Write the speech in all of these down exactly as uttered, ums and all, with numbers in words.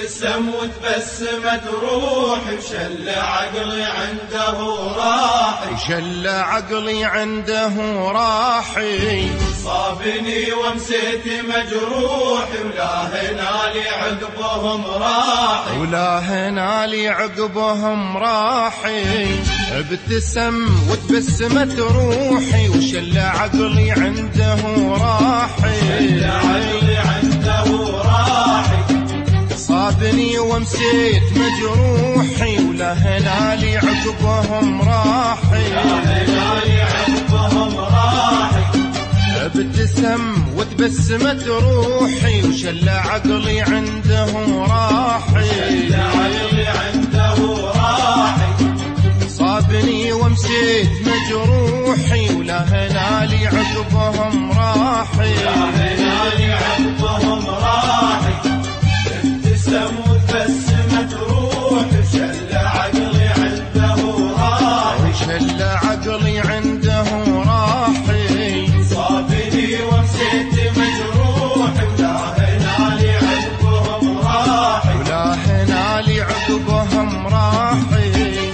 ابتسم وتبسمت روحي وشل عقلي عنده راحي شل عقلي عنده راحي صابني ومسيت مجروحي ولا هنالي عقبهم راحي ولا هنالي عقبهم راحي ابتسم وتبسمت روحي وشل عقلي عنده راحي شل عقلي عنده راحي صابني ومسيت مجروحي ولا هنالي عقبهم راحي لا هنالي عقبهم راحي ابتسم وتبسمت روحي وشل عقلي عنده راحي شل عقلي عنده راحي صابني ومسيت مجروحي ولا هنالي عقبهم راحي لا هنالي عقبهم راحي ابتسم وتبسمت روحي وشل عقلي عنده راحي شل عقلي عنده راحي صابني ومسيت مجروحي ولا هنالي عقبهم راحي ولا هنالي عقبهم راحي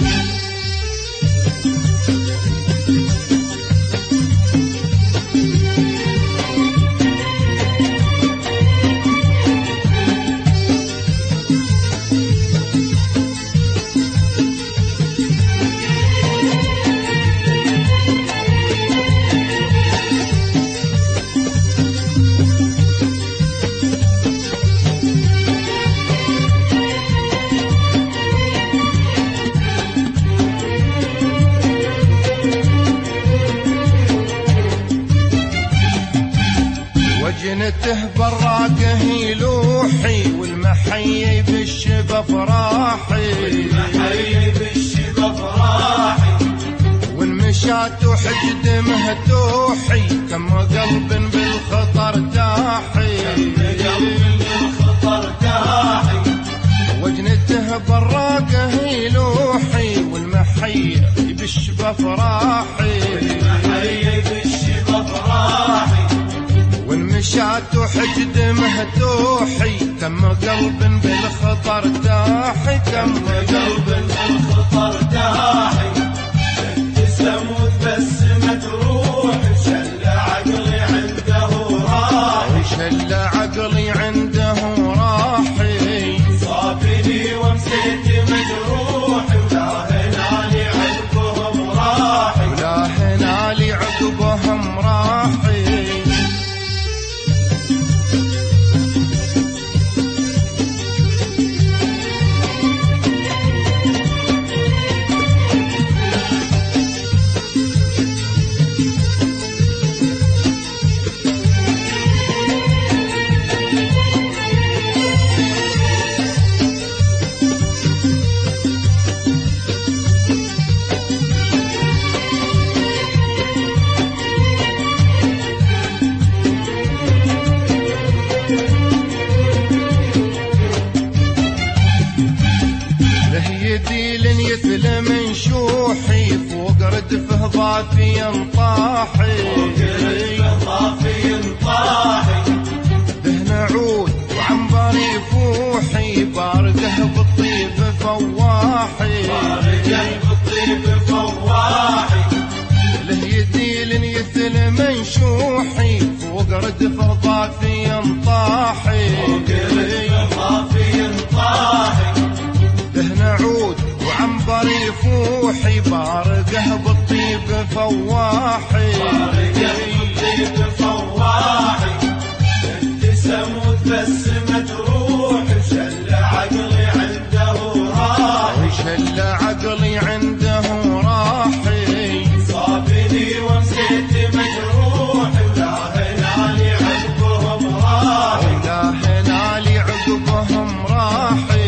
وجنته براقه يلوحي والمحيي بالشبه فراحي والمحيي بالشبه فراحي والمشات وحجد مهتوحي كم قلب بالخطر تاحي قلب بالخطر تاحي وجنته براقه يلوحي والمحيي بالشبه فراحي والمحيي بالشبه فراحي والمشات وحجد مهتوحي كم قلب بالخطر تاحي كم قلب بالخطر تاحي ابتسم وتبسمت روحي وشل عقلي عنده راحي شل عقلي عنده راحي صابني ومسيت مجروحي ولا هنالي عقبهم راحي ولا هنالي عقبهم راحي يديل يثل من شوحي فوق ردفه ضافي طاحي ضافي طاحي دهن عود وعنبر يفوحي بارقه بالطيب فواحي بارقه بالطيب فواحي له يديل يثل من شوحي فوق ردفه ضافي طاحي ضافي طاحي دهن عود وعنبر يفوحي بارقه بالطيب فواحي بارقه بالطيب فواحي ابتسم وتبسمت روحي وشل عقلي عنده راحي شل عقلي عنده راحي صابني ومسيت مجروحي ولا هنالي عقبهم راحي ولا هنالي عقبهم راحي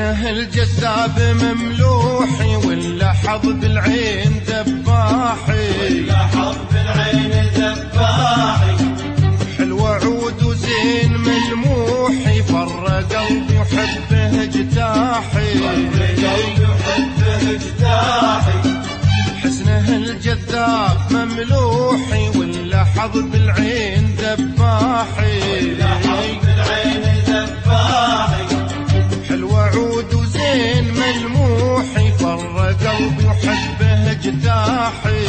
حسنه الجذاب مملوحي واللحظ بالعين ذباحي واللحظ بالعين ذباحي حلو عود وزين ملموحي فر قلبي وحبه اجتاحي قلبي وحبه اجتاحي حسنه الجذاب مملوحي واللحظ بالعين ذباحي واللحظ بالعين ذباحي حلو عود وزين ملموحي فر قلبي وحبه اجتاحي